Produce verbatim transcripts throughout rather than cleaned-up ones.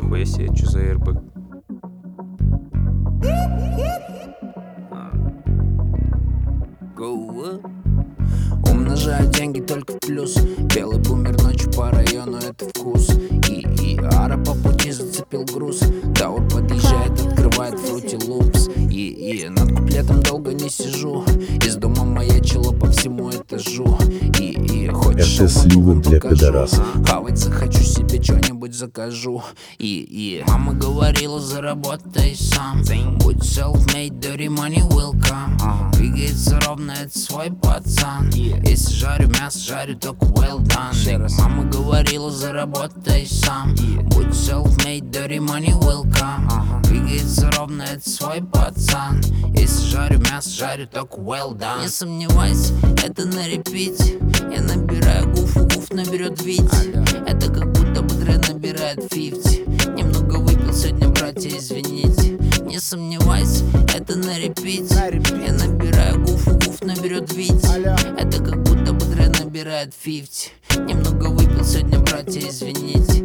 Нихуя себе, что за airbag? Умножаю деньги только в плюс. Белый бумер ночью по району, это вкус. И, и ара по пути зацепил груз. Таур подъезжает, открывает фрути лупс. И, и над куплетом долго не сижу. Из дома маячило по всему этажу. И, и хочешь это сливы для пидорасов. Хавать захочу, себе что-нибудь закажу. И, и мама говорила, заработай сам. Будь self-made, dirty money will come. Двигается ровно, это свой пацан. Если жарю мясо, жарю только well done. Мама говорила, заработай сам. Будь self-made, dirty money will come. Двигается ровно, это свой пацан. Если жарю мясо, жарю только well done. Не сомневайся, это на репите. Я набираю гуфу, гуф наберет Вить. Это как будто бы Дре набирает пятьдесят. Немного выпил сегодня, братья, извините. Не сомневайся, это на репите. Я набираю гуфу, гуф наберет Вить. Это как будто бы Дре набирает пятьдесят. Немного выпил сегодня, братья, извините.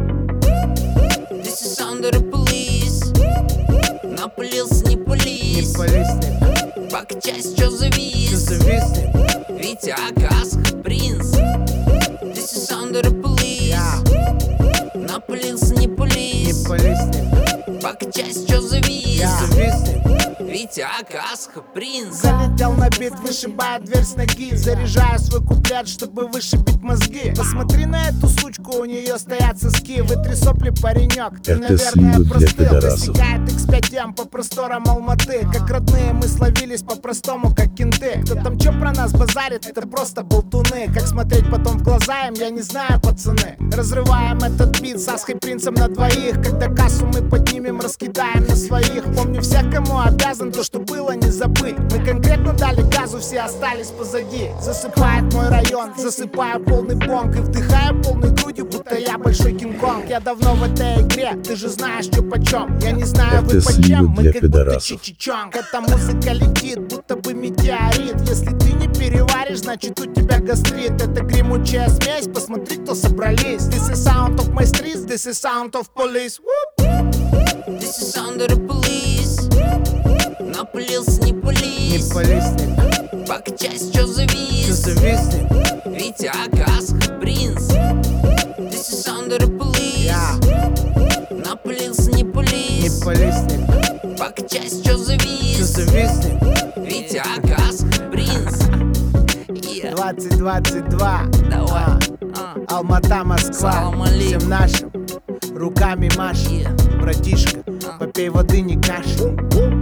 This is under the police. Напылился, не пались. Пока часть, чё завис. Витя, Акасх, принц. This is under the police. Напылился, не пались. Пока часть, чё завис. Витя, Акасх, принц. Залетел на бит, вышибая дверь с ноги. Заряжаю свой куплет, чтобы вышибить мозги. Посмотри на эту сучку, у нее стоят соски. Вытри сопли, паренек, ты, это наверное, простыл. Рассекает икс пять эм по просторам Алматы. Как родные мы словились по-простому, как кенты. Кто там чё про нас базарит, это просто болтуны. Как смотреть потом в глаза им, я не знаю, пацаны. Разрываем этот бит с Асхой принцем на двоих. Когда кассу мы поднимем, раскидаем на своих. Помню всех, кому обязан, то, что было, не забыть. Мы конкретно дали газу, все остались позади. Засыпает мой район, засыпаю полный бонг. И вдыхаю полной грудью, будто я большой Кинг-Конг. Я давно в этой игре, ты же знаешь, что почем. Я не знаю, это вы почем, мы как пидорасов. будто чичичонг. Эта музыка летит, будто бы метеорит. Если ты не переваришь, значит у тебя гастрит. Это гремучая смесь, посмотри, кто собрались. This is sound of my streets, this is sound of police. Whoop. This is under the police. Напылился, не пались. Пока часть, чё завис. Витя, Акасх, принц. This is under the police. Напылился, не пались. Пока часть, чё завис. Витя, Акасх, принц. двадцать двадцать два. Давай. Алмата, Москва. Салам алейкум. Всем нашим руками машем. Братишка, попей воды, не кашляй.